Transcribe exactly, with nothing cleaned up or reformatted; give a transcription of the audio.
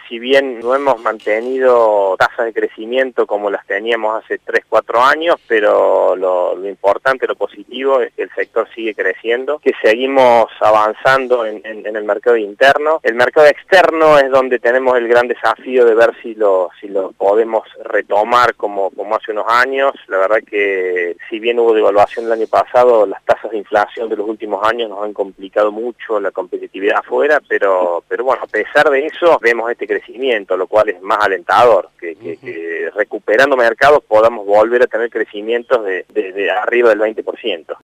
si bien no hemos mantenido tasas de crecimiento como las teníamos hace tres, cuatro años, pero lo, lo importante, lo positivo es que el sector sigue creciendo, que seguimos avanzando en, en, en el mercado interno. El mercado externo es donde tenemos el gran desafío de ver si lo, si lo podemos retomar como, como hace unos años. La verdad que si bien hubo devaluación el año pasado, las tasas de inflación de los últimos años nos han complicado mucho la competitividad afuera, pero, pero bueno, a pesar de eso vemos este crecimiento, lo cual es más alentador, que, que, que recuperando mercados podamos volver a tener crecimientos de, de, de arriba del veinte por ciento.